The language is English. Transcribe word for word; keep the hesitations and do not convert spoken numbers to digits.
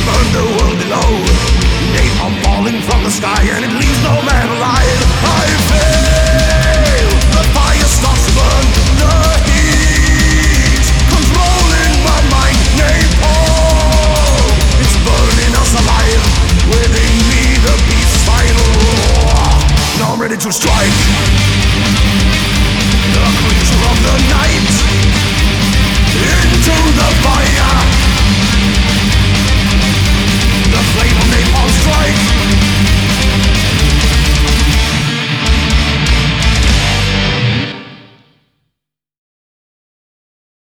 burn the world below. Napalm falling from the sky and it leaves no man alive. I fail, the fire starts to burn. The heat controlling my mind. Napalm, it's burning us alive. Within me the beast's final roar. Now I'm ready to strike. The creature of the night into the fire.